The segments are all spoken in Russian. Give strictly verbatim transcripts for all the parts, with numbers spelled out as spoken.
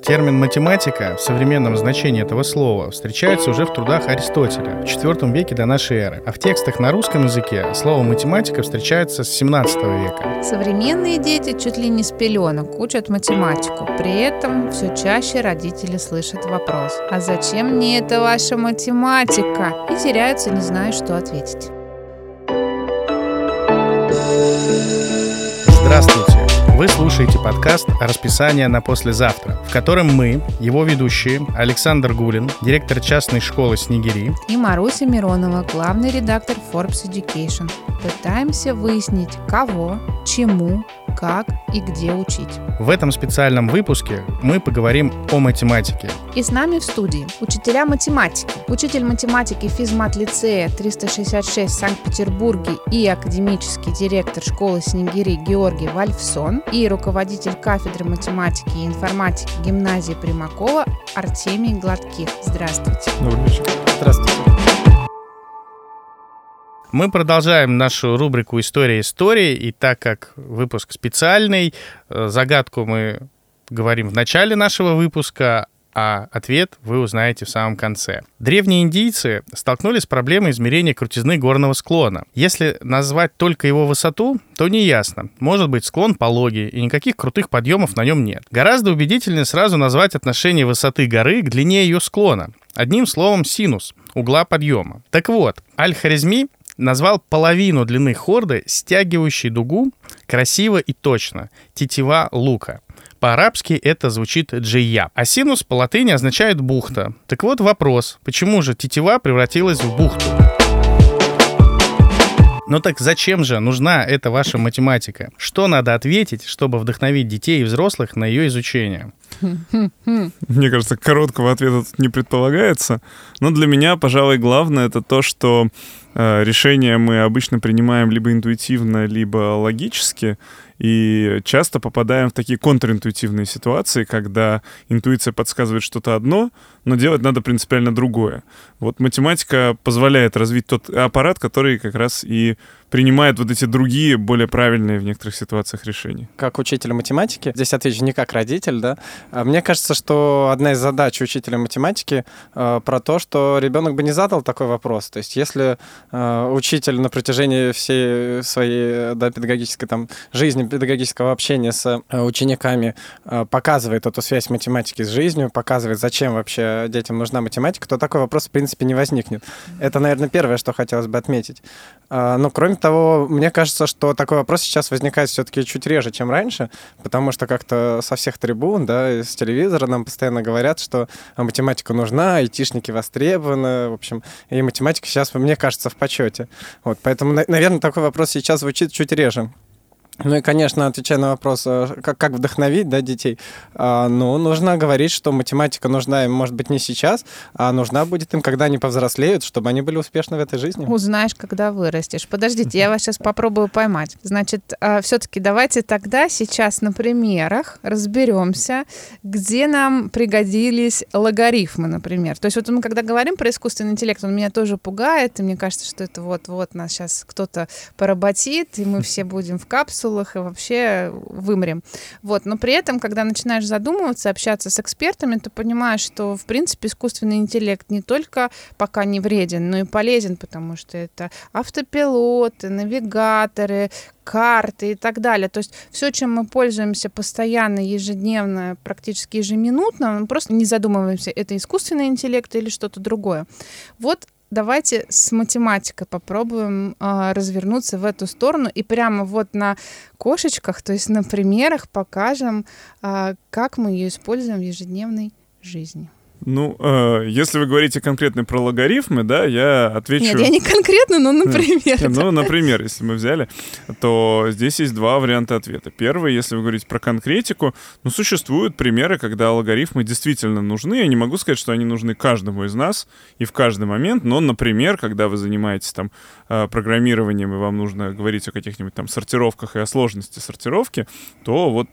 Термин «математика» в современном значении этого слова встречается уже в трудах Аристотеля в четвёртом веке до нашей эры, а в текстах на русском языке слово «математика» встречается с семнадцатого века. Современные дети чуть ли не с пеленок учат математику. При этом все чаще родители слышат вопрос: «А зачем мне эта ваша математика?» и теряются, не зная, что ответить. Здравствуйте! Вы слушаете подкаст «Расписание на послезавтра», в котором мы, его ведущие, Александр Гулин, директор частной школы «Снегири», и Маруся Миронова, главный редактор Forbes Education, пытаемся выяснить, кого, чему, как и где учить. В этом специальном выпуске мы поговорим о математике. И с нами в студии учителя математики, учитель математики физмат-лицея триста шестьдесят шесть в Санкт-Петербурге и академический директор школы «Снегири» Георгий Вольфсон и руководитель кафедры математики и информатики гимназии Примакова Артемий Гладких. Здравствуйте. Добрый вечер. Здравствуйте. Мы продолжаем нашу рубрику «История истории», и так как выпуск специальный, загадку мы говорим в начале нашего выпуска, а ответ вы узнаете в самом конце. Древние индийцы столкнулись с проблемой измерения крутизны горного склона. Если назвать только его высоту, то неясно. Может быть, склон пологий, и никаких крутых подъемов на нем нет. Гораздо убедительнее сразу назвать отношение высоты горы к длине ее склона. Одним словом, синус угла подъема. Так вот, Аль-Хорезми назвал половину длины хорды, стягивающей дугу, красиво и точно, тетива лука. По-арабски это звучит джия. А синус по латыни означает бухта. Так вот вопрос, почему же тетива превратилась в бухту? Ну так зачем же нужна эта ваша математика? Что надо ответить, чтобы вдохновить детей и взрослых на ее изучение? Мне кажется, короткого ответа тут не предполагается. Но для меня, пожалуй, главное это то, что э, решения мы обычно принимаем либо интуитивно, либо логически. И часто попадаем в такие контринтуитивные ситуации, когда интуиция подсказывает что-то одно, но делать надо принципиально другое. Вот математика позволяет развить тот аппарат, который как раз и принимает вот эти другие, более правильные в некоторых ситуациях решения. Как учитель математики, здесь отвечу не как родитель, да, мне кажется, что одна из задач учителя математики э, про то, что ребенок бы не задал такой вопрос. То есть если э, учитель на протяжении всей своей да, педагогической там, жизни, педагогического общения с э, учениками э, показывает эту связь математики с жизнью, показывает, зачем вообще детям нужна математика, то такой вопрос, в принципе, не возникнет. Это, наверное, первое, что хотелось бы отметить. Э, но, кроме того, мне кажется, что такой вопрос сейчас возникает все-таки чуть реже, чем раньше, потому что как-то со всех трибун, да, из телевизора нам постоянно говорят, что математика нужна, айтишники востребованы, в общем, и математика сейчас, мне кажется, в почете. Вот, поэтому, наверное, такой вопрос сейчас звучит чуть реже. Ну и, конечно, отвечая на вопрос, как, как вдохновить да, детей, а, ну, нужно говорить, что математика нужна им, может быть, не сейчас, а нужна будет им, когда они повзрослеют, чтобы они были успешны в этой жизни. Узнаешь, когда вырастешь. Подождите, я вас сейчас попробую поймать. Значит, все-таки давайте тогда сейчас на примерах разберемся, где нам пригодились логарифмы, например. То есть вот мы, когда говорим про искусственный интеллект, он меня тоже пугает, и мне кажется, что это вот-вот нас сейчас кто-то поработит, и мы все будем в капсуле, и вообще вымрем. Вот. Но при этом, когда начинаешь задумываться, общаться с экспертами, ты понимаешь, что, в принципе, искусственный интеллект не только пока не вреден, но и полезен, потому что это автопилоты, навигаторы, карты и так далее. То есть все, чем мы пользуемся постоянно, ежедневно, практически ежеминутно, мы просто не задумываемся, это искусственный интеллект или что-то другое. Вот давайте с математикой попробуем э, развернуться в эту сторону и прямо вот на кошечках, то есть на примерах покажем, э, как мы ее используем в ежедневной жизни. Ну, э, если вы говорите конкретно про логарифмы, да, я отвечу... Нет, я не конкретно, но например. Ну, например, если мы взяли, то здесь есть два варианта ответа. Первый, если вы говорите про конкретику, ну, существуют примеры, когда логарифмы действительно нужны. Я не могу сказать, что они нужны каждому из нас и в каждый момент, но, например, когда вы занимаетесь там программированием, и вам нужно говорить о каких-нибудь там сортировках и о сложности сортировки, то вот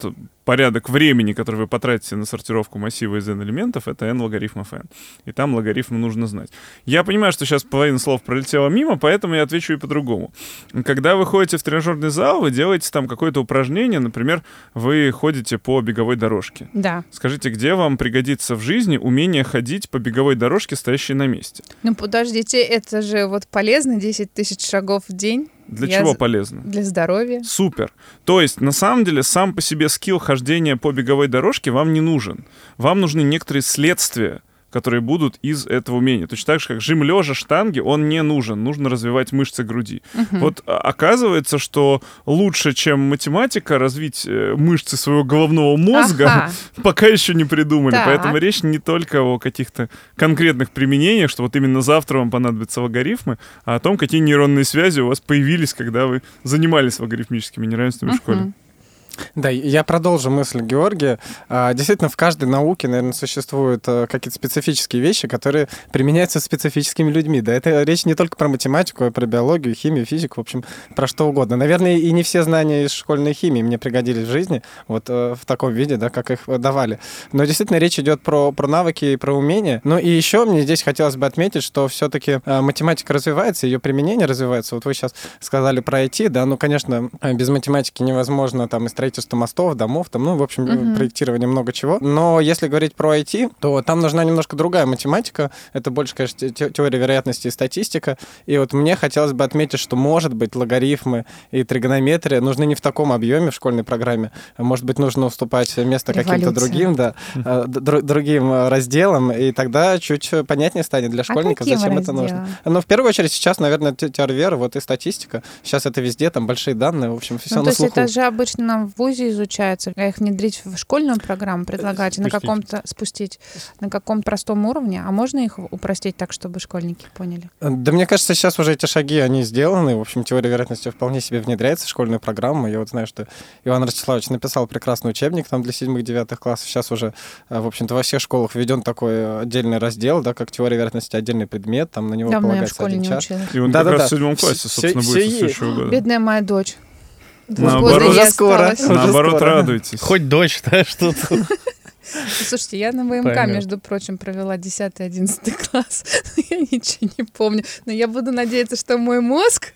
порядок времени, который вы потратите на сортировку массива из n-элементов, это n логарифмов n. И там логарифмы нужно знать. Я понимаю, что сейчас половина слов пролетела мимо, поэтому я отвечу и по-другому. Когда вы ходите в тренажерный зал, вы делаете там какое-то упражнение, например, вы ходите по беговой дорожке. Да. Скажите, где вам пригодится в жизни умение ходить по беговой дорожке, стоящей на месте? Ну, подождите, это же вот полезно, десять тысяч шагов в день. Для Я чего з- полезно? Для здоровья. Супер. То есть, на самом деле, сам по себе скилл хождения по беговой дорожке вам не нужен. Вам нужны некоторые следствия, которые будут из этого умения. Точно так же, как жим лежа штанги, он не нужен. Нужно развивать мышцы груди. Мгм. Вот а, оказывается, что лучше, чем математика, развить э, мышцы своего головного мозга Ага. пока еще не придумали. Так. Поэтому речь не только о каких-то конкретных применениях, что вот именно завтра вам понадобятся логарифмы, а о том, какие нейронные связи у вас появились, когда вы занимались логарифмическими неравенствами в школе. Мгм. Да, я продолжу мысль Георгия. А, Действительно, в каждой науке, наверное, существуют а, какие-то специфические вещи, которые применяются специфическими людьми. Да, это речь не только про математику, а про биологию, химию, физику, в общем, про что угодно. Наверное, и не все знания из школьной химии мне пригодились в жизни, вот э, в таком виде, да, как их давали. Но действительно речь идет про, про навыки и про умения. Ну и еще мне здесь хотелось бы отметить, что все-таки э, математика развивается, ее применение развивается. Вот вы сейчас сказали про ай ти, да, ну, конечно, э, без математики невозможно там и строительство мостов, домов, там, ну, в общем, Мгм. проектирование, много чего. Но если говорить про ай ти, то там нужна немножко другая математика. Это больше, конечно, те- теория вероятности и статистика. И вот мне хотелось бы отметить, что, может быть, логарифмы и тригонометрия нужны не в таком объеме в школьной программе. Может быть, нужно уступать место каким-то Революция. другим, да, э, др- другим э, разделам, и тогда чуть понятнее станет для школьников, каким зачем это разделам? нужно. Но в первую очередь сейчас, наверное, те- теория веры, вот и статистика. Сейчас это везде, там большие данные, в общем, все Ну, то на есть слуху. это же обычно в ВУЗе изучается, а их внедрить в школьную программу предлагаете на Спустить. каком-то спустить на каком простом уровне, а можно их упростить так, чтобы школьники поняли? Да, мне кажется, сейчас уже эти шаги, они сделаны. В общем, теория вероятности вполне себе внедряется в школьную программу. Я вот знаю, что Иван Ростиславович написал прекрасный учебник там для седьмых-девятых классов. Сейчас уже, э, в общем-то, во всех школах введен такой отдельный раздел, да, как теория вероятности, отдельный предмет, там на него Давно я в полагается школе один не час. училась. И он Да, как да, раз да. в седьмом классе, Всё- собственно, всё будет со есть. следующего года. Бедная моя дочь. Наоборот. Полгода Уже ей скоро. осталось. Уже Наоборот, скоро. радуйтесь. Хоть дочь, да, что-то. Слушайте, я на ВМК, Понятно. между прочим, провела десятый-одиннадцатый класс. Я ничего не помню. Но я буду надеяться, что мой мозг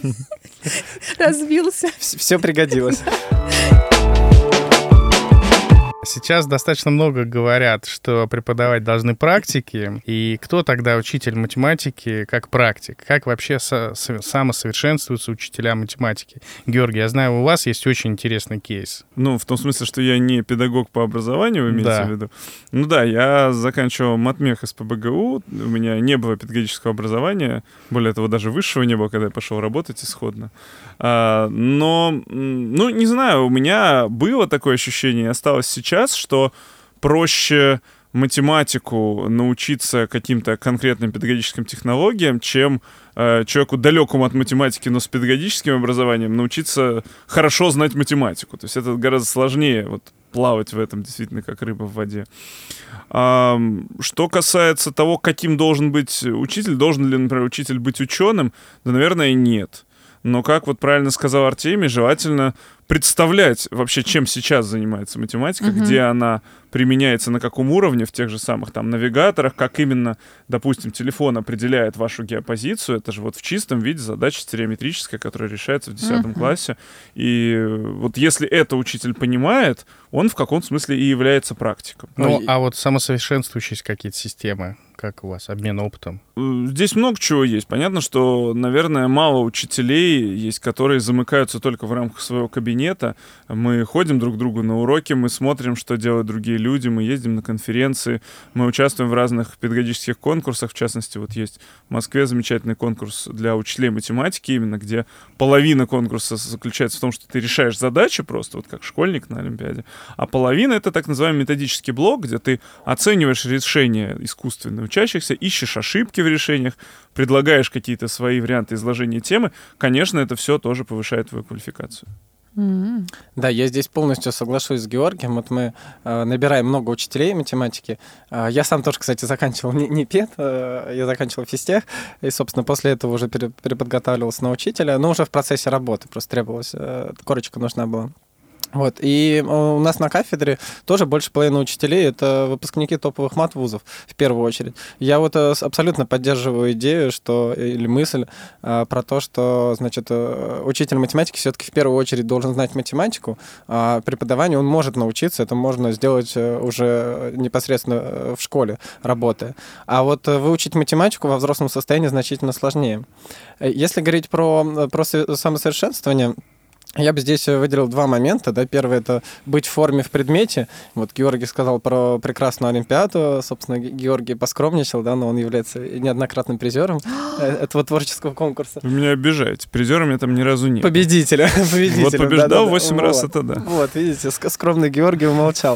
развился. Все пригодилось. Сейчас достаточно много говорят, что преподавать должны практики. И кто тогда учитель математики как практик? Как вообще со- со- самосовершенствуются учителя математики? Георгий, я знаю, у вас есть очень интересный кейс. Ну, в том смысле, что я не педагог по образованию, вы имеете Да. в виду? Ну да, я заканчивал матмех из ПБГУ, у меня не было педагогического образования, более того, даже высшего не было, когда я пошел работать исходно. А, но, м, ну, не знаю, у меня было такое ощущение, и осталось сейчас, что проще математику научиться каким-то конкретным педагогическим технологиям, чем э, человеку далекому от математики, но с педагогическим образованием научиться хорошо знать математику. То есть это гораздо сложнее вот, плавать в этом действительно как рыба в воде. А, что касается того, каким должен быть учитель, должен ли, например, учитель быть ученым, да, наверное, нет. Но, как вот правильно сказал Артемий, желательно представлять вообще, чем сейчас занимается математика, Мгм. где она применяется, на каком уровне, в тех же самых там навигаторах, как именно, допустим, телефон определяет вашу геопозицию. Это же вот в чистом виде задача стереометрическая, которая решается в десятом Мгм. классе. И вот если это учитель понимает, он в каком-то смысле и является практиком. Ну, и- а вот самосовершенствующиеся какие-то системы, как у вас, обмен опытом? Э, Здесь много чего есть. Понятно, что, наверное, мало учителей есть, которые замыкаются только в рамках своего кабинета. Мы ходим друг к другу на уроки, мы смотрим, что делают другие люди, мы ездим на конференции, мы участвуем в разных педагогических конкурсах. В частности, вот есть в Москве замечательный конкурс для учителей математики, именно где половина конкурса заключается в том, что ты решаешь задачи просто, вот как школьник на Олимпиаде, а половина — это так называемый методический блок, где ты оцениваешь решения искусственно учащихся, ищешь ошибки в решениях, предлагаешь какие-то свои варианты изложения темы. Конечно, это все тоже повышает твою квалификацию. М. Да, я здесь полностью соглашусь с Георгием. Вот мы э, набираем много учителей математики. Э, я сам тоже, кстати, заканчивал не, не пед, э, я заканчивал физтех, и, собственно, после этого уже пере- переподготавливался на учителя, но уже в процессе работы, просто требовалась, э, корочка нужна была. Вот. И у нас на кафедре тоже больше половины учителей — это выпускники топовых мат-вузов, в первую очередь. Я вот абсолютно поддерживаю идею, что, или мысль а, про то, что, значит, учитель математики все-таки в первую очередь должен знать математику, а преподавание он может научиться, это можно сделать уже непосредственно в школе, работая. А вот выучить математику во взрослом состоянии значительно сложнее. Если говорить про, про самосовершенствование, я бы здесь выделил два момента. Да. Первый — это быть в форме в предмете. Вот Георгий сказал про прекрасную Олимпиаду. Собственно, Георгий поскромничал, да, но он является неоднократным призером этого творческого конкурса. Вы меня обижаете. Призером я там ни разу не был. Победителя. Вот побеждал восемь раз, это да. Вот, видите, скромный Георгий умолчал.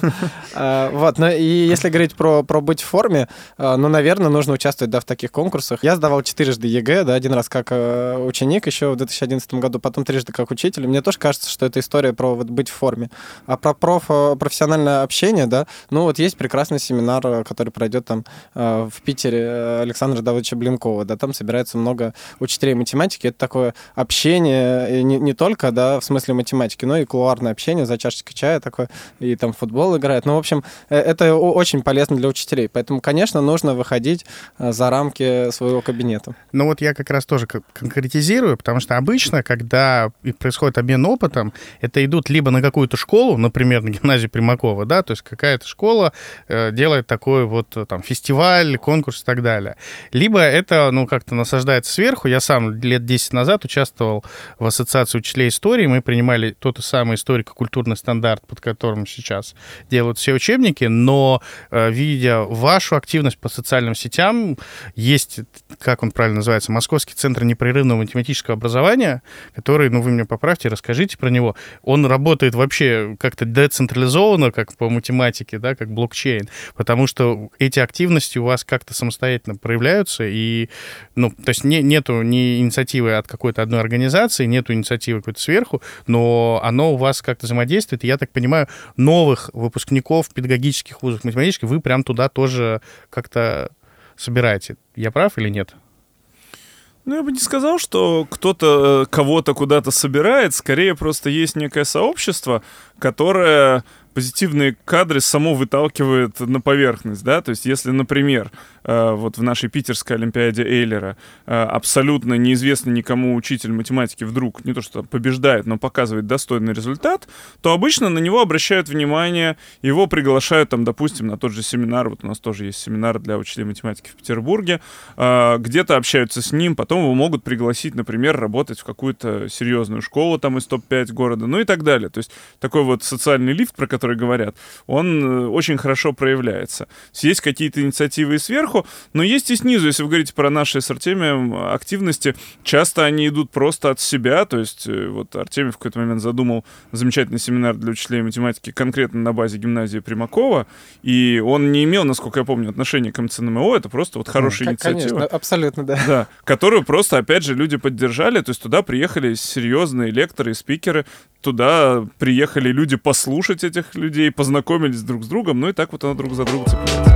Вот, ну и если говорить про быть в форме, ну, наверное, нужно участвовать, да, в таких конкурсах. Я сдавал четырежды ЕГЭ, да, один раз как ученик еще в две тысячи одиннадцатом году, потом трижды как учитель. Мне тоже кажется, что это история про вот быть в форме. А про проф, профессиональное общение, да, ну вот есть прекрасный семинар, который пройдет там в Питере Александра Давыдовича Блинкова, да, там собирается много учителей математики. Это такое общение не, не только, да, в смысле математики, но и кулуарное общение за чашечкой чая такое, и там футбол играет. Ну, в общем, это очень полезно для учителей. Поэтому, конечно, нужно выходить за рамки своего кабинета. Ну вот я как раз тоже конкретизирую, потому что обычно, когда происходит обмен опытом, это идут либо на какую-то школу, например, на гимназию Примакова, да, то есть какая-то школа э, делает такой вот там фестиваль, конкурс и так далее. Либо это, ну, как-то насаждается сверху. Я сам лет десять назад участвовал в ассоциации учителей истории, мы принимали тот самый историко-культурный стандарт, под которым сейчас делают все учебники, но э, видя вашу активность по социальным сетям, есть, как он правильно называется, Московский центр непрерывного математического образования, который, ну, вы меня поправьте, расскажите про него. Он работает вообще как-то децентрализованно, как по математике, да, как блокчейн, потому что эти активности у вас как-то самостоятельно проявляются, и, ну, то есть не, нету ни инициативы от какой-то одной организации, нету инициативы какой-то сверху, но оно у вас как-то взаимодействует, и я так понимаю, новых выпускников педагогических вузов математических вы прям туда тоже как-то собираете. Я прав или нет? Ну, я бы не сказал, что кто-то кого-то куда-то собирает. Скорее, просто есть некое сообщество, которое позитивные кадры само выталкивает на поверхность, да, то есть если, например, вот в нашей питерской Олимпиаде Эйлера абсолютно неизвестный никому учитель математики вдруг не то что побеждает, но показывает достойный результат, то обычно на него обращают внимание, его приглашают там, допустим, на тот же семинар, вот у нас тоже есть семинар для учителей математики в Петербурге, где-то общаются с ним, потом его могут пригласить, например, работать в какую-то серьезную школу там из топ пять города, ну и так далее, то есть такой вот социальный лифт, про который говорят, он очень хорошо проявляется. Есть какие-то инициативы и сверху, но есть и снизу. Если вы говорите про наши с Артемием активности, часто они идут просто от себя, то есть вот Артемий в какой-то момент задумал замечательный семинар для учителей математики конкретно на базе гимназии Примакова, и он не имел, насколько я помню, отношения к эм цэ эн эм о, это просто вот хорошая ну, инициатива. Конечно, абсолютно, да. Да, которую просто, опять же, люди поддержали, то есть туда приехали серьезные лекторы и спикеры, туда приехали люди послушать этих людей, познакомились друг с другом, ну и так вот она друг за друга цепляется.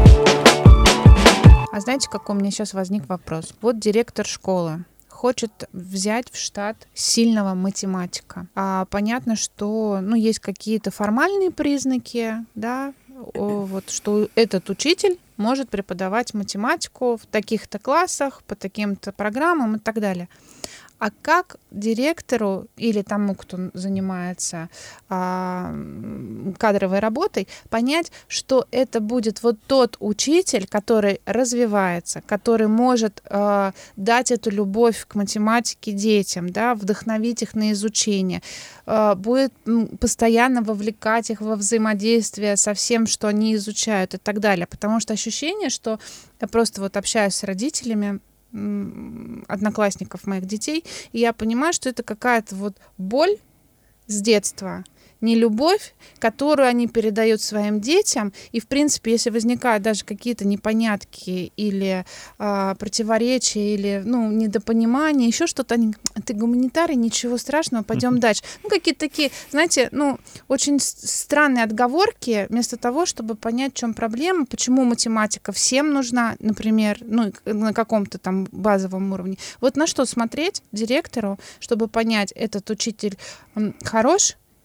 А знаете, какой у меня сейчас возник вопрос? Вот директор школы хочет взять в штат сильного математика. А понятно, что, ну, есть какие-то формальные признаки, да, вот, что этот учитель может преподавать математику в таких-то классах, по таким-то программам и так далее. А как директору или тому, кто занимается а, кадровой работой, понять, что это будет вот тот учитель, который развивается, который может а, дать эту любовь к математике детям, да, вдохновить их на изучение, а, будет постоянно вовлекать их во взаимодействие со всем, что они изучают и так далее. Потому что ощущение, что я просто вот общаюсь с родителями одноклассников моих детей, и я понимаю, что это какая-то вот боль с детства, не любовь, которую они передают своим детям, и, в принципе, если возникают даже какие-то непонятки или э, противоречия, или, ну, недопонимания, еще что-то, они, ты гуманитарий, ничего страшного, пойдем дальше. Ну, какие-то такие, знаете, ну, очень странные отговорки, вместо того, чтобы понять, в чем проблема, почему математика всем нужна, например, ну, на каком-то там базовом уровне. Вот на что смотреть директору, чтобы понять, этот учитель хорош,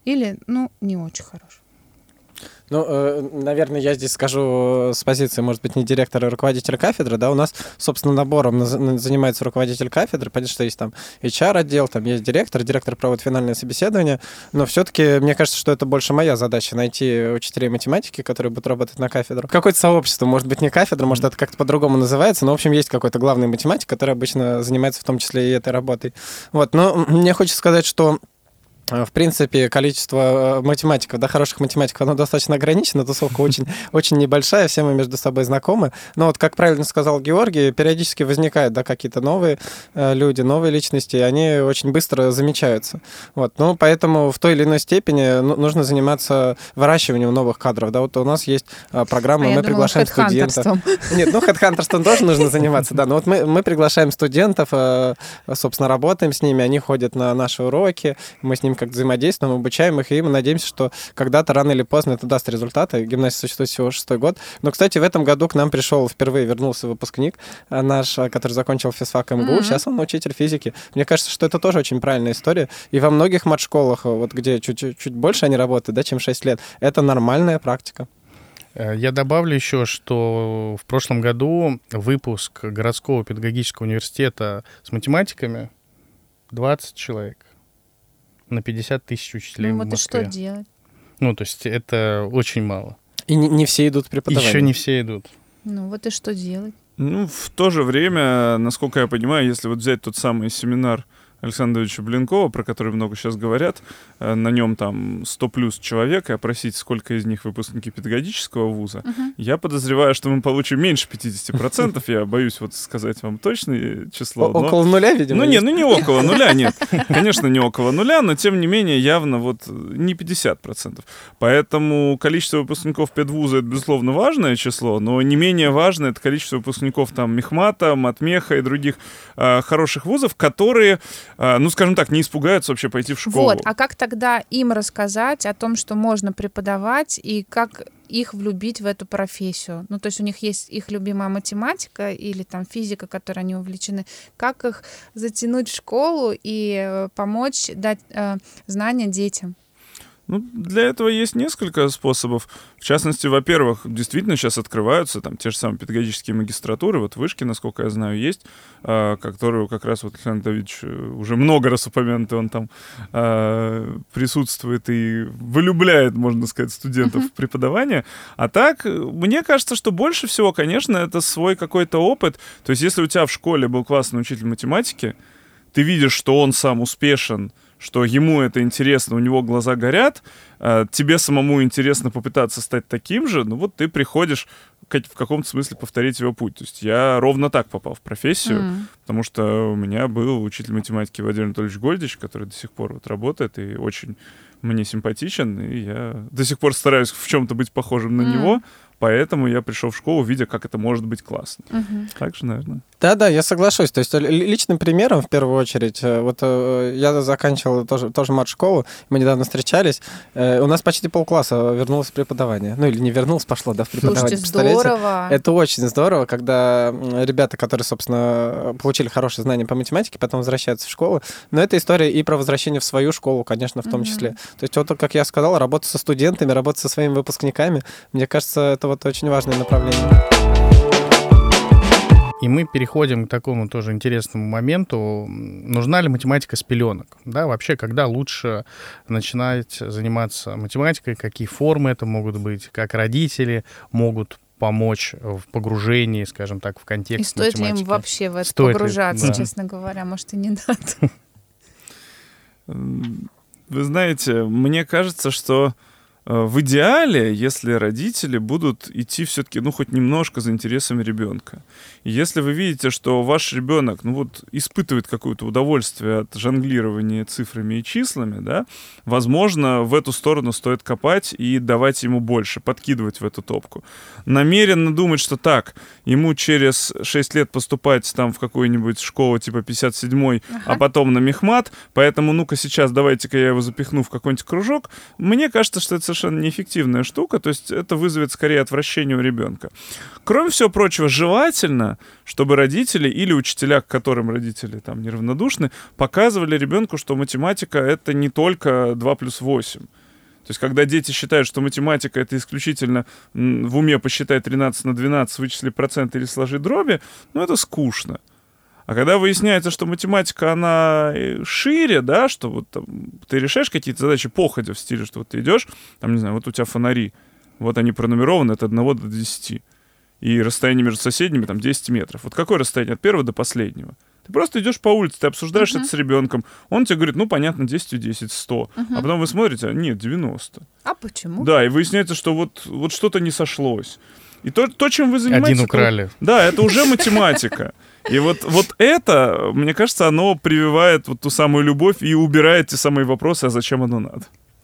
или, ну, не очень хороший? Ну, э, наверное, я здесь скажу с позиции, может быть, не директора, а руководителя кафедры, да, у нас, собственно, набором занимается руководитель кафедры, понятно, что есть там эйч ар-отдел, там есть директор, директор проводит финальное собеседование, но все-таки, мне кажется, что это больше моя задача, найти учителей математики, которые будут работать на кафедру. Какое-то сообщество, может быть, не кафедра, может, это как-то по-другому называется, но, в общем, есть какой-то главный математик, который обычно занимается в том числе и этой работой. Вот, но мне хочется сказать, что в принципе, количество математиков, да, хороших математиков, оно достаточно ограничено, тусовка очень, очень небольшая, все мы между собой знакомы. Но вот, как правильно сказал Георгий, периодически возникают, да, какие-то новые э, люди, новые личности, и они очень быстро замечаются. Вот. Ну, поэтому в той или иной степени ну, нужно заниматься выращиванием новых кадров. Да, вот у нас есть э, программа, а мы я приглашаем думала, студентов. Нет, ну, хедхантерством тоже нужно заниматься, да. Но вот мы, мы приглашаем студентов, э, собственно, работаем с ними, они ходят на наши уроки, мы с ними как взаимодействуем, обучаем их, и мы надеемся, что когда-то рано или поздно это даст результаты. Гимназия существует всего шестой год. Но, кстати, в этом году к нам пришел, впервые вернулся выпускник наш, который закончил физфак эм гэ у. Mm-hmm. Сейчас он учитель физики. Мне кажется, что это тоже очень правильная история. И во многих матшколах, вот где чуть-чуть чуть больше они работают, да, чем шесть лет, это нормальная практика. Я добавлю еще, что в прошлом году выпуск городского педагогического университета с математиками двадцать человек. На пятьдесят тысяч учителей ну, в вот Москве. И что делать? Ну, то есть это очень мало. И не, не все идут в преподавание. Еще не все идут. Ну, вот и что делать? Ну, в то же время, насколько я понимаю, если вот взять тот самый семинар Александра Давидовича Блинкова, про который много сейчас говорят, на нем там сто плюс человек, и опросить, сколько из них выпускники педагогического вуза, uh-huh. я подозреваю, что мы получим меньше пятьдесят процентов, я боюсь вот сказать вам точное число. Но... Около нуля, видимо? Ну, нет, ну не около нуля, нет. Конечно, не около нуля, но тем не менее явно вот не пятьдесят процентов. Поэтому количество выпускников педвуза — это, безусловно, важное число, но не менее важно это количество выпускников там Мехмата, Матмеха и других э, хороших вузов, которые... ну, скажем так, не испугаются вообще пойти в школу. Вот, а как тогда им рассказать о том, что можно преподавать, и как их влюбить в эту профессию? Ну, то есть у них есть их любимая математика или там физика, которой они увлечены. Как их затянуть в школу и помочь дать э, знания детям? Ну, для этого есть несколько способов. В частности, во-первых, действительно сейчас открываются там те же самые педагогические магистратуры. Вот вышки, насколько я знаю, есть, э, которую как раз вот Александр Давидович уже много раз упомянутый, он там э, присутствует и вылюбляет, можно сказать, студентов uh-huh. в преподавание. А так, мне кажется, что больше всего, конечно, это свой какой-то опыт. То есть если у тебя в школе был классный учитель математики, ты видишь, что он сам успешен, что ему это интересно, у него глаза горят, тебе самому интересно попытаться стать таким же, ну вот ты приходишь в каком-то смысле повторить его путь. То есть я ровно так попал в профессию, mm. потому что у меня был учитель математики Владимир Анатольевич Гольдич, который до сих пор вот работает и очень мне симпатичен, и я до сих пор стараюсь в чем-то быть похожим на mm. него, поэтому я пришел в школу, видя, как это может быть классно. Mm-hmm. Так же, наверное. Да-да, я соглашусь. То есть личным примером, в первую очередь, вот я заканчивал тоже, тоже мат-школу, мы недавно встречались, у нас почти полкласса вернулось в преподавание. Ну или не вернулось, пошло, да, в преподавание. Слушайте, здорово. Это очень здорово, когда ребята, которые, собственно, получили хорошие знания по математике, потом возвращаются в школу. Но это история и про возвращение в свою школу, конечно, в том mm-hmm. числе. То есть вот, как я сказал, работа со студентами, работа со своими выпускниками, мне кажется, это вот очень важное направление. И мы переходим к такому тоже интересному моменту. Нужна ли математика с пеленок? Да, вообще, когда лучше начинать заниматься математикой, какие формы это могут быть, как родители могут помочь в погружении, скажем так, в контекст математики. И стоит ли им вообще в это стоит погружаться, ли, да. честно говоря? Может, и не надо. Вы знаете, мне кажется, что в идеале, если родители будут идти все-таки, ну, хоть немножко за интересами ребенка. И если вы видите, что ваш ребенок, ну, вот, испытывает какое-то удовольствие от жонглирования цифрами и числами, да, возможно, в эту сторону стоит копать и давать ему больше, подкидывать в эту топку. Намеренно думать, что так, ему через шесть лет поступать там в какую-нибудь школу типа пятьдесят седьмой, ага. а потом на мехмат, поэтому, ну-ка, сейчас давайте-ка я его запихну в какой-нибудь кружок, мне кажется, что это совершенно совершенно неэффективная штука, то есть это вызовет скорее отвращение у ребенка. Кроме всего прочего, желательно, чтобы родители или учителя, к которым родители там неравнодушны, показывали ребенку, что математика — это не только два плюс восемь. То есть, когда дети считают, что математика — это исключительно в уме посчитай тринадцать на двенадцать, вычисли проценты или сложи дроби, ну, это скучно. А когда выясняется, что математика, она шире, да, что вот там, ты решаешь какие-то задачи походя в стиле, что вот ты идешь, там, не знаю, вот у тебя фонари, вот они пронумерованы от одного до десяти, и расстояние между соседними там десять метров. Вот какое расстояние от первого до последнего? Ты просто идешь по улице, ты обсуждаешь uh-huh. это с ребенком, он тебе говорит, ну, понятно, десять, десять, сто. Uh-huh. А потом вы смотрите, а нет, девяносто. А почему? Да, и выясняется, что вот, вот что-то не сошлось. И то, то, чем вы занимаетесь... Один украли. Это, да, это уже математика. И вот, вот это, мне кажется, оно прививает вот ту самую любовь и убирает те самые вопросы, а зачем оно надо.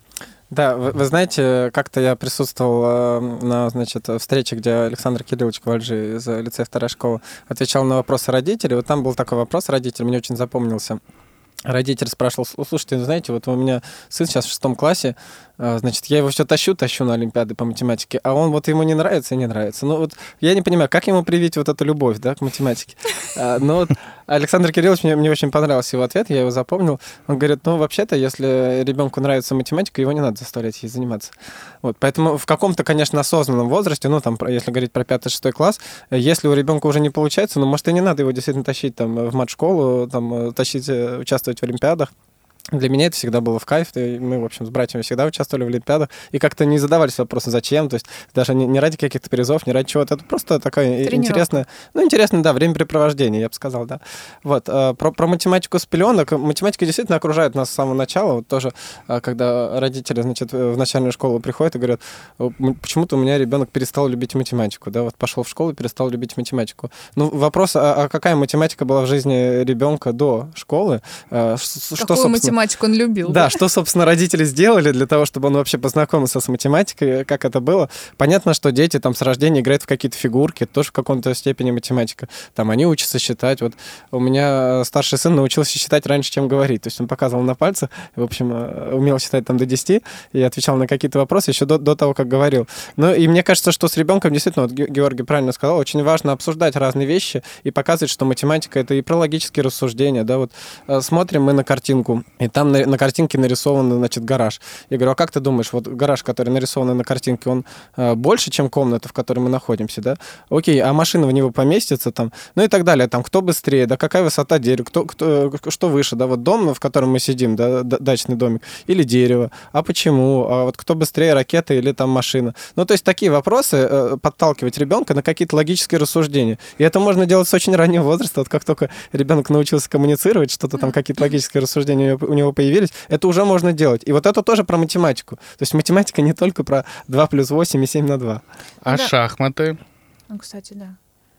Да, вы, вы знаете, как-то я присутствовал э, на, значит, встрече, где Александр Кириллович Ковальжи из лицея вторая школа отвечал на вопросы родителей. Вот там был такой вопрос родителей, мне очень запомнился. Родитель спрашивал, слушайте, ну, знаете, вот у меня сын сейчас в шестом классе, значит, я его все тащу, тащу на олимпиады по математике, а он вот ему не нравится и не нравится. Ну вот я не понимаю, как ему привить вот эту любовь, да, к математике. Но вот Александр Кириллович, мне, мне очень понравился его ответ, я его запомнил. Он говорит, ну вообще-то, если ребенку нравится математика, его не надо заставлять ей заниматься. Вот, поэтому в каком-то, конечно, осознанном возрасте, ну там, если говорить про пятый-шестой класс, если у ребенка уже не получается, ну может и не надо его действительно тащить там в мат-школу, там тащить, участвовать в олимпиадах. Для меня это всегда было в кайф. И мы, в общем, с братьями всегда участвовали в олимпиадах и как-то не задавались вопросом, зачем. То есть даже не, не ради каких-то призов, не ради чего-то. Это просто такое интересное, ну, интересное, да, времяпрепровождение, я бы сказал, да. Вот. Про, про математику с пеленок. Математика действительно окружает нас с самого начала. Вот тоже, когда родители, значит, в начальную школу приходят и говорят, почему-то у меня ребенок перестал любить математику, да, вот пошел в школу и перестал любить математику. Ну, вопрос, а, а какая математика была в жизни ребенка до школы? Что, Какую математику он любил. Да, да, что, собственно, родители сделали для того, чтобы он вообще познакомился с математикой, как это было. Понятно, что дети там с рождения играют в какие-то фигурки, тоже в каком-то степени математика. Там они учатся считать. Вот у меня старший сын научился считать раньше, чем говорить. То есть он показывал на пальцах, в общем, умел считать там до десяти и отвечал на какие-то вопросы еще до, до того, как говорил. Ну и мне кажется, что с ребенком действительно, вот Георгий правильно сказал, очень важно обсуждать разные вещи и показывать, что математика — это и про логические рассуждения. Да, вот смотрим мы на картинку, и там на, на картинке нарисован, значит, гараж. Я говорю, а как ты думаешь, вот гараж, который нарисован на картинке, он э, больше, чем комната, в которой мы находимся, да? Окей, а машина в него поместится там? Ну и так далее. Там кто быстрее, да, какая высота дерева, кто, кто, что выше, да? Вот дом, в котором мы сидим, да, дачный домик, или дерево. А почему? А вот кто быстрее, ракета или там машина? Ну, то есть такие вопросы э, подталкивать ребенка на какие-то логические рассуждения. И это можно делать с очень раннего возраста. Вот как только ребенок научился коммуницировать, что-то там, какие-то логические рассуждения у него появились, это уже можно делать. И вот это тоже про математику. То есть математика не только про два плюс восемь и семь на два. А да. шахматы? Ну, кстати, да.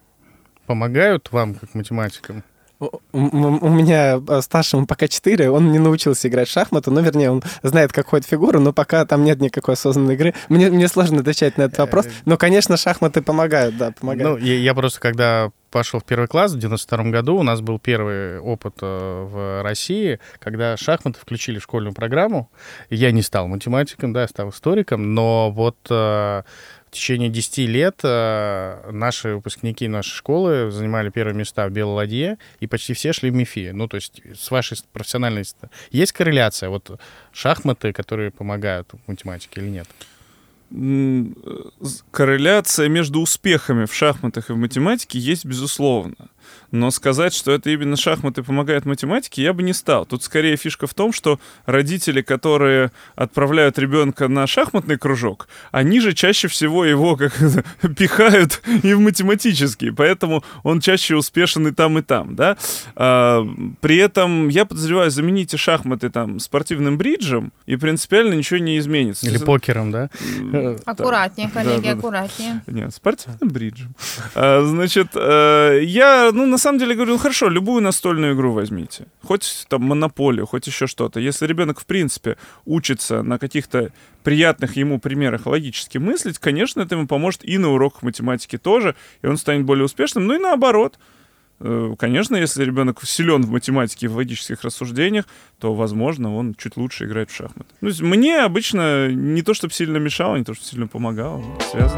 Помогают вам, как математикам? У, у, у меня старшему пока четыре, он не научился играть в шахматы, ну, вернее, он знает, как ходит фигура, но пока там нет никакой осознанной игры. Мне, мне сложно отвечать на этот вопрос, но, конечно, шахматы помогают, да, помогают. Ну, я, я просто, когда пошел в первый класс в девяносто втором году, у нас был первый опыт в России, когда шахматы включили в школьную программу. Я не стал математиком, да, я стал историком, но вот в течение десяти лет наши выпускники нашей школы занимали первые места в белой ладье, и почти все шли в МИФИ. Ну, то есть с вашей профессиональной... Есть корреляция, вот шахматы, которые помогают в математике или нет? Корреляция между успехами в шахматах и в математике есть, безусловно. Но сказать, что это именно шахматы помогают математике, я бы не стал. Тут скорее фишка в том, что родители, которые отправляют ребенка на шахматный кружок, они же чаще всего его как пихают и в математический, поэтому он чаще успешен и там, и там, да. А, при этом я подозреваю, замените шахматы там спортивным бриджем, и принципиально ничего не изменится. Или покером, да? Аккуратнее, коллеги, аккуратнее. Нет, спортивным бриджем. Значит, я, ну, на самом деле говорю, ну хорошо, любую настольную игру возьмите. Хоть там монополию, хоть еще что-то. Если ребенок, в принципе, учится на каких-то приятных ему примерах логически мыслить, конечно, это ему поможет и на уроках математики тоже, и он станет более успешным, ну и наоборот. Конечно, если ребенок силен в математике и в логических рассуждениях, то, возможно, он чуть лучше играет в шахматы. Ну, мне обычно не то, чтобы сильно мешало, не то, чтобы сильно помогало, связано.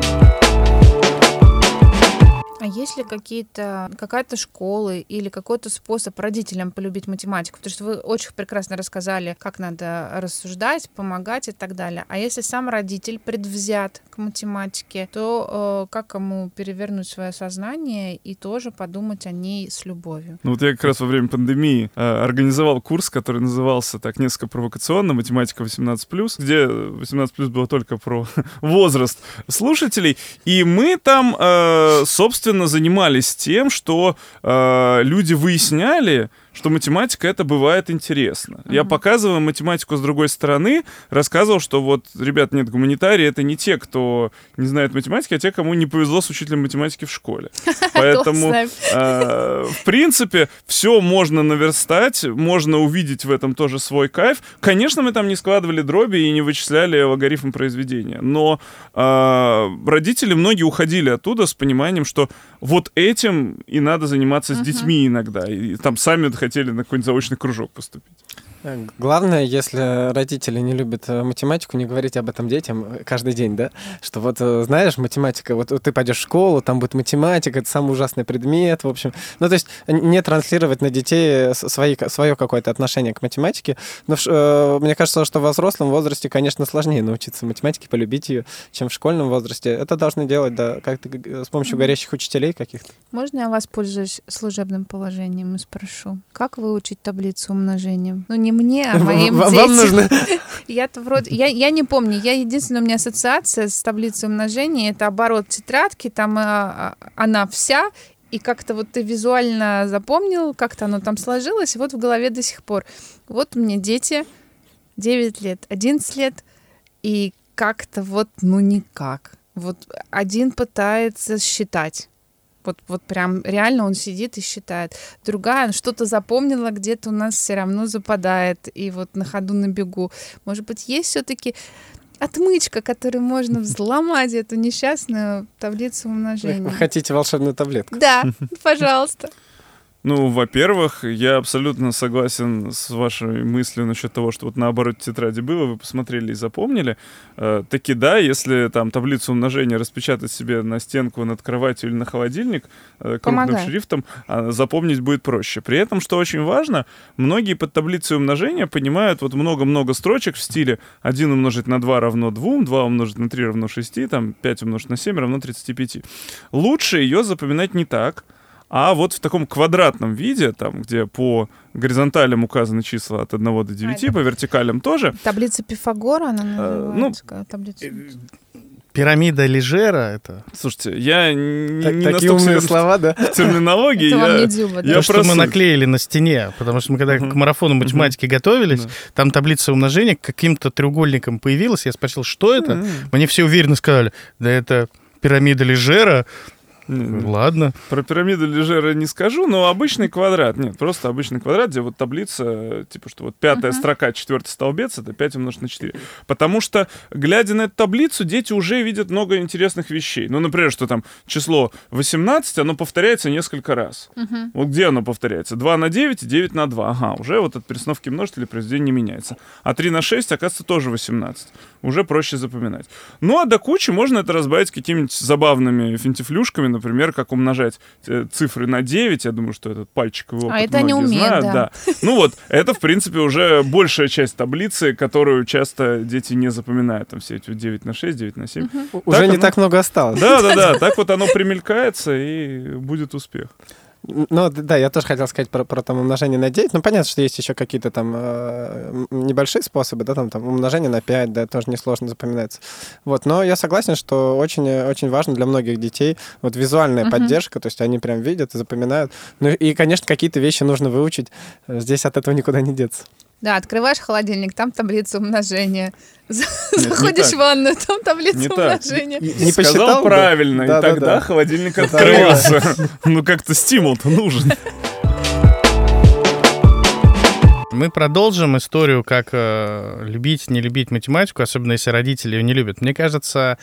А есть ли какие-то, какая-то школа или какой-то способ родителям полюбить математику? Потому что вы очень прекрасно рассказали, как надо рассуждать, помогать и так далее. А если сам родитель предвзят к математике, то э, как ему перевернуть свое сознание и тоже подумать о ней с любовью? Ну вот я как раз во время пандемии э, организовал курс, который назывался так несколько провокационно «Математика восемнадцать плюс», где восемнадцать плюс было только про возраст слушателей. И мы там, э, собственно, занимались тем, что э, люди выясняли, что математика — это бывает интересно. Uh-huh. Я показывал математику с другой стороны, рассказывал, что вот, ребят, нет, гуманитарии — это не те, кто не знает математики, а те, кому не повезло с учителем математики в школе. Поэтому, э, в принципе, все можно наверстать, можно увидеть в этом тоже свой кайф. Конечно, мы там не складывали дроби и не вычисляли логарифм произведения, но э, родители многие уходили оттуда с пониманием, что вот этим и надо заниматься с uh-huh. детьми иногда, и там сами хотели на какой-нибудь заочный кружок поступить. Главное, если родители не любят математику, не говорить об этом детям каждый день, да? Что вот, знаешь, математика, вот ты пойдешь в школу, там будет математика, это самый ужасный предмет, в общем. Ну, то есть не транслировать на детей свои, свое какое-то отношение к математике. Но э, мне кажется, что в взрослом возрасте, конечно, сложнее научиться математике, полюбить ее, чем в школьном возрасте. Это должны делать, да, как-то с помощью горящих учителей каких-то. Можно я воспользуюсь служебным положением и спрошу, как выучить таблицу умножения? Ну, не мне, а моим вам, детям. Вам нужно... Я-то вроде... Я, я не помню. Я единственная, у меня ассоциация с таблицей умножения — это оборот тетрадки, там а, она вся, и как-то вот ты визуально запомнил, как-то оно там сложилось, и вот в голове до сих пор. Вот мне дети девять лет, одиннадцать лет, и как-то вот, ну никак. Вот один пытается считать. Вот, вот прям реально он сидит и считает. Другая что-то запомнила, где-то у нас все равно западает. И вот на ходу, на бегу. Может быть, есть все-таки отмычка, которой можно взломать эту несчастную таблицу умножения? Вы хотите волшебную таблетку? Да, пожалуйста. Ну, во-первых, я абсолютно согласен с вашей мыслью насчет того, что вот наоборот тетради было, вы посмотрели и запомнили. Э, таки да, если там таблицу умножения распечатать себе на стенку над кроватью или на холодильник э, крупным Помогает. шрифтом, э, запомнить будет проще. При этом, что очень важно, многие под таблицей умножения понимают вот много-много строчек в стиле один умножить на два равно двум, два умножить на три равно шести, там пять умножить на семь равно тридцати пяти. Лучше ее запоминать не так, а вот в таком квадратном виде, там, где по горизонталям указаны числа от одного до девяти, а, по вертикалям тоже. Таблица Пифагора, она называется? А, ну, таблица... Пирамида Лежера это. Слушайте, я не, так, не такие умные слова, да? В терминологии. Это я, вам не Дзюба, да? То, что мы наклеили на стене, потому что мы когда к марафону математики готовились, там таблица умножения каким-то треугольником появилась, я спросил, что это? Мне все уверенно сказали, да это пирамида Лежера. Нет, Ладно. Про пирамиду Лежера не скажу, но обычный квадрат. Нет, просто обычный квадрат, где вот таблица, типа, что вот пятая uh-huh. строка, четвертый столбец, это пять умножить на четыре. Потому что, глядя на эту таблицу, дети уже видят много интересных вещей. Ну, например, что там число восемнадцать, оно повторяется несколько раз. Uh-huh. Вот где оно повторяется? два на девять и девять на два. Ага, уже вот от перестановки множителя произведение не меняется. А три на шесть, оказывается, тоже восемнадцать. Уже проще запоминать. Ну, а до кучи можно это разбавить какими-нибудь забавными финтифлюшками, например, как умножать цифры на девять. Я думаю, что этот пальчиковый опыт а это не умеют, знают. Да. Да. Ну вот, это, в принципе, уже большая часть таблицы, которую часто дети не запоминают. Там все эти девять на шесть, девять на семь. Угу. Уже оно... не так много осталось. Да-да-да, так вот оно примелькается, и будет успех. Ну, да, я тоже хотел сказать про, про там, умножение на девять. Ну, понятно, что есть еще какие-то там э, небольшие способы, да, там, там умножение на пять, да, тоже несложно запоминается. Вот, но я согласен, что очень, очень важно для многих детей вот визуальная uh-huh. поддержка, то есть они прям видят и запоминают. Ну, и, конечно, какие-то вещи нужно выучить. Здесь от этого никуда не деться. Да, открываешь холодильник, там таблица умножения. Заходишь в ванную, там таблица не умножения. Не, не посчитал правильно, и тогда холодильник открылся. Ну, как-то стимул-то нужен. Мы продолжим историю, как э, любить, не любить математику, особенно если родители ее не любят. Мне кажется,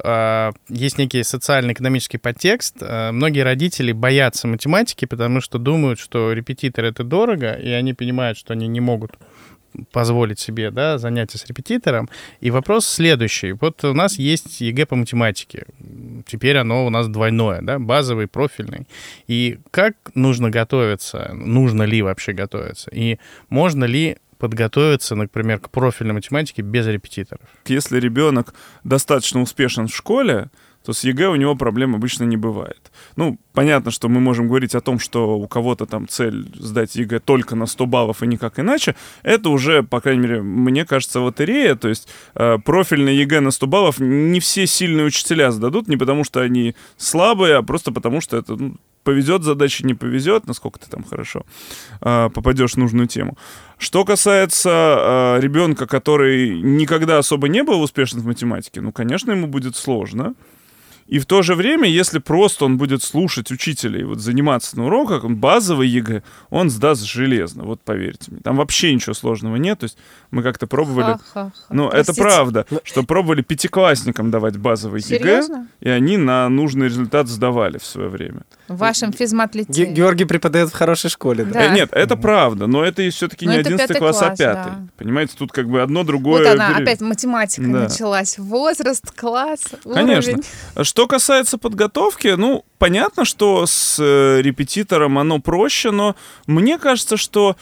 э, есть некий социально-экономический подтекст. Э, многие родители боятся математики, потому что думают, что репетитор — это дорого, и они понимают, что они не могут позволить себе, да, занятия с репетитором. И вопрос следующий. Вот у нас есть ЕГЭ по математике. Теперь оно у нас двойное, да, базовый, профильный. И как нужно готовиться? Нужно ли вообще готовиться? И можно ли подготовиться, например, к профильной математике без репетиторов? Если ребенок достаточно успешен в школе, то с ЕГЭ у него проблем обычно не бывает. Ну, понятно, что мы можем говорить о том, что у кого-то там цель сдать ЕГЭ только на сто баллов и никак иначе. Это уже, по крайней мере, мне кажется, лотерея. То есть э, профильное ЕГЭ на сто баллов не все сильные учителя сдадут, не потому что они слабые, а просто потому что это, ну, повезет задача, не повезет, насколько ты там хорошо э, попадешь в нужную тему. Что касается э, ребенка, который никогда особо не был успешен в математике, ну, конечно, ему будет сложно. И в то же время, если просто он будет слушать учителя и вот заниматься на уроках, он базовый ЕГЭ, он сдаст железно, вот поверьте мне. Там вообще ничего сложного нет. То есть мы как-то пробовали... Ха-ха-ха. Ну, Простите. это правда, что пробовали пятиклассникам давать базовый Серьезно? ЕГЭ, и они на нужный результат сдавали в свое время. В вашем физмат-лицее. Ге- Георгий преподает в хорошей школе, да? Да. Э, нет, это правда, но это все-таки Но не это одиннадцатый пятый класс, а класс, пятый. да. Понимаете, тут как бы одно другое... Вот она, пере- опять математика Да. началась. Возраст, класс, Конечно. уровень. Что касается подготовки, ну, понятно, что с э, репетитором оно проще, но мне кажется, что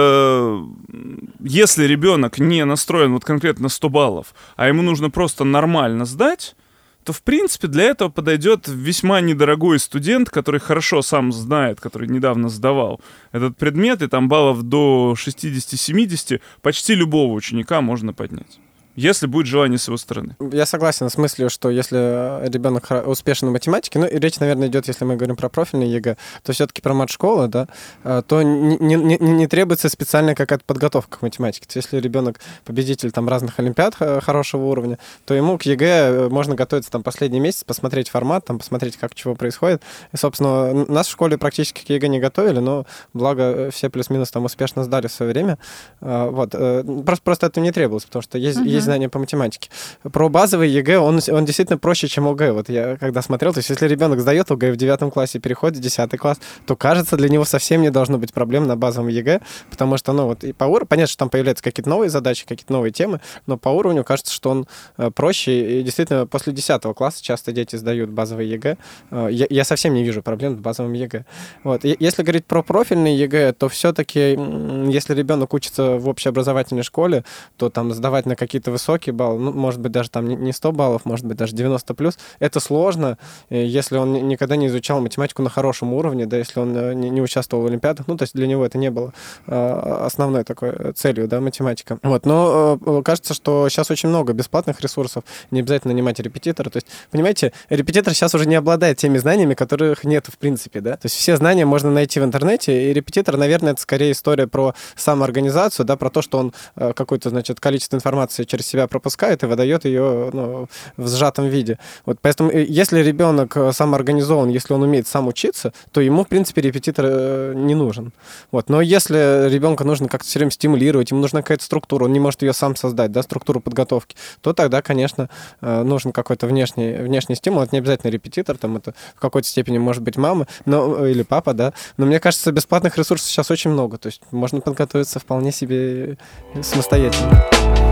э, если ребенок не настроен вот конкретно на сто баллов, а ему нужно просто нормально сдать, то, в принципе, для этого подойдет весьма недорогой студент, который хорошо сам знает, который недавно сдавал этот предмет, и там баллов до шестьдесят-семьдесят почти любого ученика можно поднять. Если будет желание с его стороны. Я согласен с мыслью, что если ребенок успешен в математике, ну и речь, наверное, идет, если мы говорим про профильный ЕГЭ, то все-таки про мат-школу, да, то не, не, не, не требуется специальная какая-то подготовка к математике. То есть если ребенок победитель там разных олимпиад хорошего уровня, то ему к ЕГЭ можно готовиться там последний месяц, посмотреть формат, там посмотреть, как чего происходит. И, собственно, нас в школе практически к ЕГЭ не готовили, но благо все плюс-минус там успешно сдали в свое время. Вот. Просто, просто это не требовалось, потому что есть, uh-huh. есть знания по математике. Про базовый ЕГЭ он, он действительно проще, чем ОГЭ. Вот я когда смотрел, то есть если ребенок сдает ОГЭ в девятом классе и переходит в десятый класс, то, кажется, для него совсем не должно быть проблем на базовом ЕГЭ, потому что, ну, вот и по уровню, понятно, что там появляются какие-то новые задачи, какие-то новые темы, но по уровню кажется, что он проще, и действительно после десятого класса часто дети сдают базовый ЕГЭ. Я, я совсем не вижу проблем с базовым ЕГЭ. Вот. И если говорить про профильный ЕГЭ, то все-таки, если ребенок учится в общеобразовательной школе, то там сдавать на какие-то высокие баллы, ну, может быть, даже там не сто баллов, может быть, даже девяносто плюс, это сложно, если он никогда не изучал математику на хорошем уровне, да, если он не, не участвовал в олимпиадах, ну, то есть для него это не было э, основной такой целью, да, математика. Вот, но э, кажется, что сейчас очень много бесплатных ресурсов, не обязательно нанимать репетитора, то есть, понимаете, репетитор сейчас уже не обладает теми знаниями, которых нет в принципе, да, то есть все знания можно найти в интернете, и репетитор, наверное, это скорее история про самоорганизацию, да, про то, что он э, какое-то, значит, количество информации через себя пропускает и выдает ее, ну, в сжатом виде. Вот поэтому, если ребенок самоорганизован, если он умеет сам учиться, то ему, в принципе, репетитор не нужен. Вот. Но если ребенка нужно как-то все время стимулировать, ему нужна какая-то структура, он не может ее сам создать, да, структуру подготовки, то тогда, конечно, нужен какой-то внешний, внешний стимул. Это не обязательно репетитор, там это в какой-то степени может быть мама, но, или папа, да. Но мне кажется, бесплатных ресурсов сейчас очень много. То есть можно подготовиться вполне себе самостоятельно.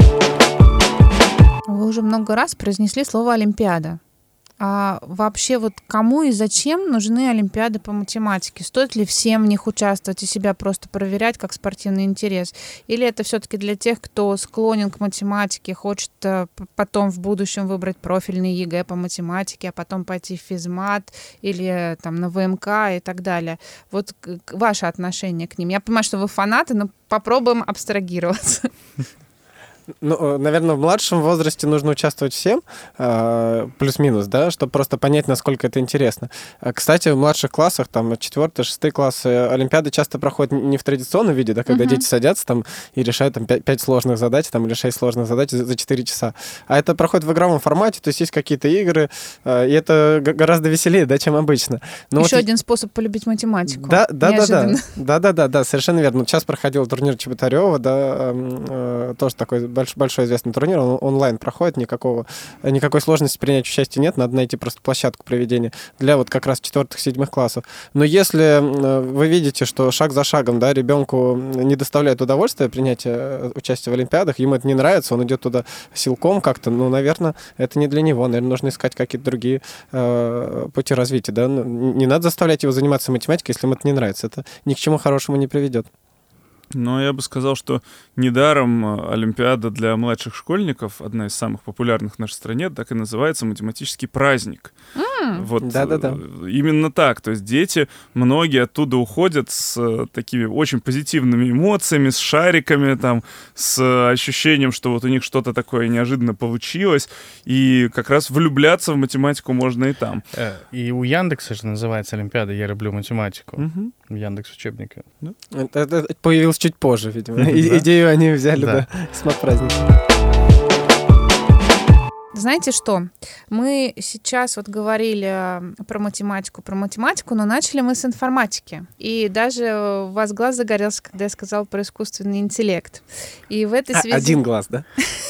Вы уже много раз произнесли слово «олимпиада». А вообще вот кому и зачем нужны олимпиады по математике? Стоит ли всем в них участвовать и себя просто проверять как спортивный интерес? Или это все-таки для тех, кто склонен к математике, хочет потом в будущем выбрать профильный ЕГЭ по математике, а потом пойти в физмат или там на ВМК и так далее? Вот ваше отношение к ним. Я понимаю, что вы фанаты, но попробуем абстрагироваться. Ну, наверное, в младшем возрасте нужно участвовать всем, плюс-минус, да, чтобы просто понять, насколько это интересно. Кстати, в младших классах, там, четвертый, шестый класс, олимпиады часто проходят не в традиционном виде, да, когда uh-huh. дети садятся там и решают там пять сложных задач, там, или шесть сложных задач за четыре часа. А это проходит в игровом формате, то есть есть какие-то игры, и это гораздо веселее, да, чем обычно. Но Еще вот... один способ полюбить математику. Да, да, да, да, да, да, да, да, совершенно верно. Сейчас проходил турнир Чеботарева, да, тоже такой большой, большой известный турнир, он онлайн проходит, никакого, никакой сложности принять участие нет, надо найти просто площадку проведения для вот как раз четвертых-седьмых классов. Но если вы видите, что шаг за шагом, да, ребенку не доставляет удовольствия принятие участия в олимпиадах, ему это не нравится, он идет туда силком как-то, ну, наверное, это не для него, наверное, нужно искать какие-то другие э, пути развития, да, не надо заставлять его заниматься математикой, если ему это не нравится, это ни к чему хорошему не приведет. Но я бы сказал, что недаром Олимпиада для младших школьников, одна из самых популярных в нашей стране, так и называется «Математический праздник». Mm, вот да-да-да. Именно так. То есть дети, многие оттуда уходят с такими очень позитивными эмоциями, с шариками, там, с ощущением, что вот у них что-то такое неожиданно получилось. И как раз влюбляться в математику можно и там. И у Яндекса же называется Олимпиада «Я люблю математику». Угу. В Яндекс.Учебнике. Да? Это, это появилось чуть позже, видимо. И, идею они взяли, да, с матпраздника. Знаете что? Мы сейчас вот говорили про математику, про математику, но начали мы с информатики. И даже у вас глаз загорелся, когда я сказала про искусственный интеллект. И в этой связи... А, один глаз, да?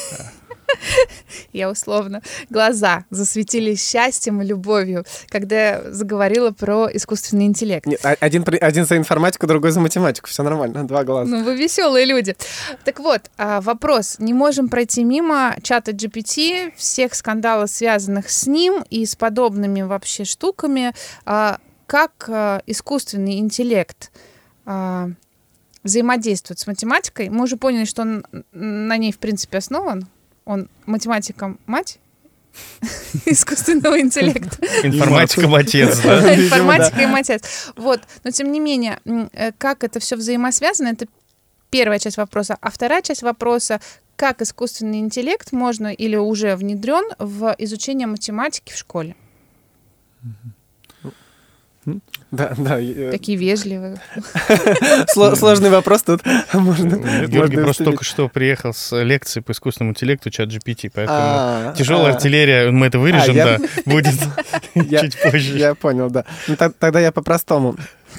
Я условно. Глаза засветились счастьем и любовью, когда я заговорила про искусственный интеллект. Нет, один, один за информатику, другой за математику. Все нормально, два глаза. Ну, вы веселые люди. Так вот, вопрос. Не можем пройти мимо чата джи пи ти, всех скандалов, связанных с ним и с подобными вообще штуками. Как искусственный интеллект взаимодействует с математикой? Мы уже поняли, что он на ней, в принципе, основан. Он математика-мать искусственного интеллекта. Информатика-матец, да? Информатика и матец. Вот. Но, тем не менее, как это все взаимосвязано, это первая часть вопроса. А вторая часть вопроса, как искусственный интеллект можно или уже внедрен в изучение математики в школе? Да, да. Такие вежливые. Сложный вопрос тут. Георгий просто только что приехал с лекции по искусственному интеллекту чат джи пи ти, поэтому тяжелая артиллерия, мы это вырежем, да, будет чуть позже. Я понял, да. Тогда я по-простому.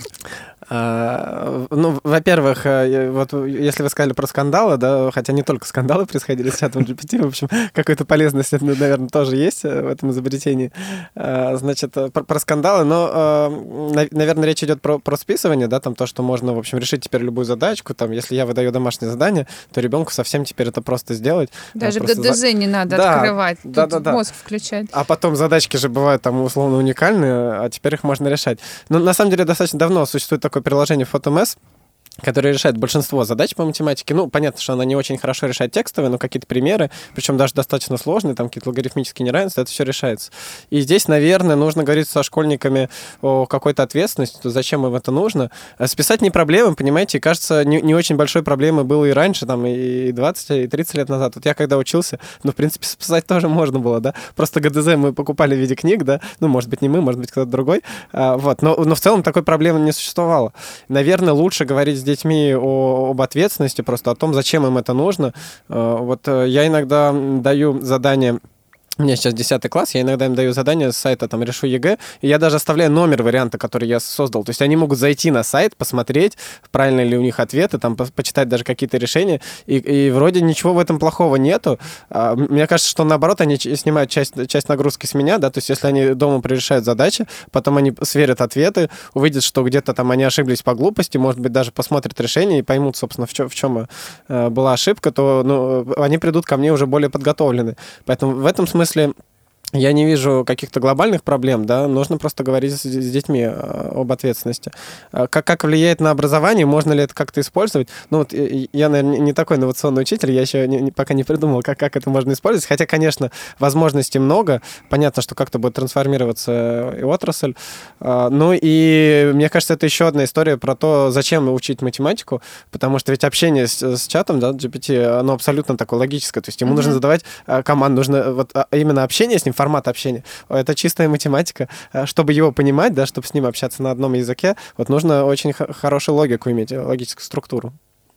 Ну, во-первых, вот если вы сказали про скандалы, да, хотя не только скандалы происходили с чатом джи пи ти, в общем, какая-то полезность, наверное, тоже есть в этом изобретении. Значит, про, про скандалы, но, наверное, речь идет про, про списывание, да, там то, что можно, в общем, решить теперь любую задачку, там, если я выдаю домашнее задание, то ребенку совсем теперь это просто сделать. Даже гэ дэ зэ за... не надо да, открывать, да, тут да, да. мозг включать. А потом задачки же бывают там условно уникальные, а теперь их можно решать. Но на самом деле достаточно давно существует такое приложение FotoMess, которое решает большинство задач по математике. Ну, понятно, что она не очень хорошо решает текстовые, но какие-то примеры, причем даже достаточно сложные, там какие-то логарифмические неравенства, это все решается. И здесь, наверное, нужно говорить со школьниками о какой-то ответственности, зачем им это нужно. Списать не проблема, понимаете, и кажется, не, не очень большой проблемой было и раньше, там, и двадцать, и тридцать лет назад. Вот я когда учился, ну, в принципе, списать тоже можно было, да, просто гэ дэ зэ мы покупали в виде книг, да, ну, может быть, не мы, может быть, кто-то другой, а, вот, но, но в целом такой проблемы не существовало. Наверное, лучше говорить с детьми о, об ответственности, просто о том, зачем им это нужно. Вот я иногда даю задание. У меня сейчас десятый класс, я иногда им даю задание с сайта там «Решу ЕГЭ», и я даже оставляю номер варианта, который я создал. То есть они могут зайти на сайт, посмотреть, правильно ли у них ответы, там, по- почитать даже какие-то решения, и, и вроде ничего в этом плохого нету. А, мне кажется, что наоборот, они снимают часть, часть нагрузки с меня, да, то есть если они дома прорешают задачи, потом они сверят ответы, увидят, что где-то там они ошиблись по глупости, может быть, даже посмотрят решение и поймут, собственно, в чем, в чем э, была ошибка, то ну, они придут ко мне уже более подготовлены. Поэтому в этом смысле я не вижу каких-то глобальных проблем, да, нужно просто говорить с, с детьми об ответственности. Как, как влияет на образование, можно ли это как-то использовать? Ну, вот я, наверное, не такой инновационный учитель, я еще не, пока не придумал, как, как это можно использовать, хотя, конечно, возможностей много, понятно, что как-то будет трансформироваться и отрасль. Ну, и мне кажется, это еще одна история про то, зачем учить математику, потому что ведь общение с, с чатом, да, джи пи ти, оно абсолютно такое логическое, то есть ему mm-hmm. нужно задавать команду, нужно вот именно общение с ним, формат общения. Это чистая математика. Чтобы его понимать, да, чтобы с ним общаться на одном языке, вот нужно очень х- хорошую логику иметь, логическую структуру.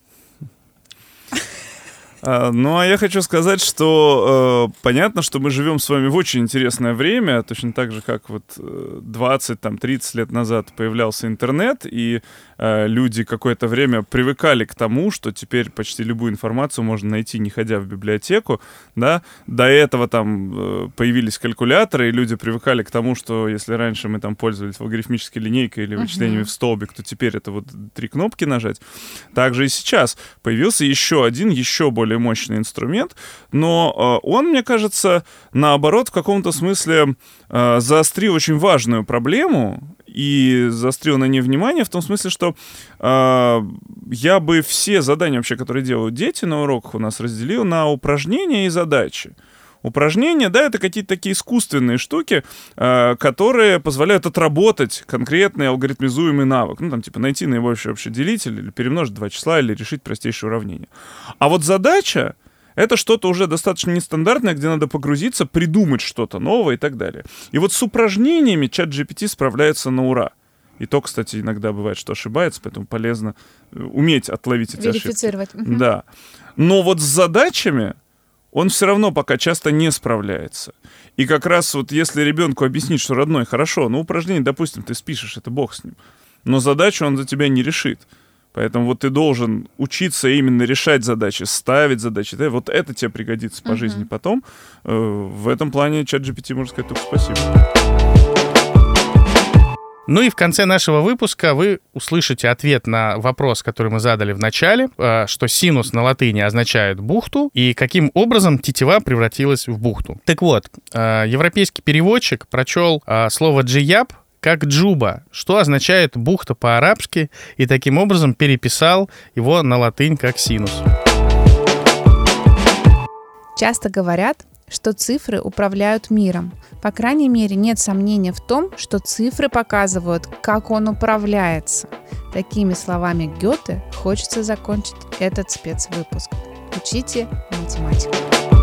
Ну, а я хочу сказать, что э, понятно, что мы живем с вами в очень интересное время, точно так же, как вот двадцать, там, тридцать лет назад появлялся интернет, и э, люди какое-то время привыкали к тому, что теперь почти любую информацию можно найти, не ходя в библиотеку, да. До этого там э, появились калькуляторы, и люди привыкали к тому, что если раньше мы там пользовались логарифмической линейкой или вычислениями uh-huh. в столбик, то теперь это вот три кнопки нажать. Также и сейчас появился еще один, еще более мощный инструмент, но э, он, мне кажется, наоборот, в каком-то смысле э, заострил очень важную проблему и заострил на ней внимание в том смысле, что э, я бы все задания вообще, которые делают дети на уроках, у нас разделил на упражнения и задачи. Упражнения, да, это какие-то такие искусственные штуки, э, которые позволяют отработать конкретный алгоритмизуемый навык. Ну, там, типа, найти наибольший общий делитель, или перемножить два числа, или решить простейшее уравнение. А вот задача — это что-то уже достаточно нестандартное, где надо погрузиться, придумать что-то новое и так далее. И вот с упражнениями чат джи пи ти справляется на ура. И то, кстати, иногда бывает, что ошибается, поэтому полезно уметь отловить эти ошибки. Верифицировать. Угу. Да. Но вот с задачами он все равно пока часто не справляется. И как раз вот если ребенку объяснить, что, родной, хорошо, ну, упражнение, допустим, ты спишешь, это бог с ним, но задачу он за тебя не решит. Поэтому вот ты должен учиться именно решать задачи, ставить задачи. Да? Вот это тебе пригодится по uh-huh. жизни потом. В этом плане чат джи пи ти, можно сказать, только спасибо. Ну и в конце нашего выпуска вы услышите ответ на вопрос, который мы задали в начале, что синус на латыни означает бухту, и каким образом тетива превратилась в бухту. Так вот, европейский переводчик прочел слово «джияб» как «джуба», что означает «бухта» по-арабски, и таким образом переписал его на латынь как «синус». Часто говорят, что цифры управляют миром. По крайней мере, нет сомнения в том, что цифры показывают, как он управляется. Такими словами Гёте хочется закончить этот спецвыпуск. Учите математику.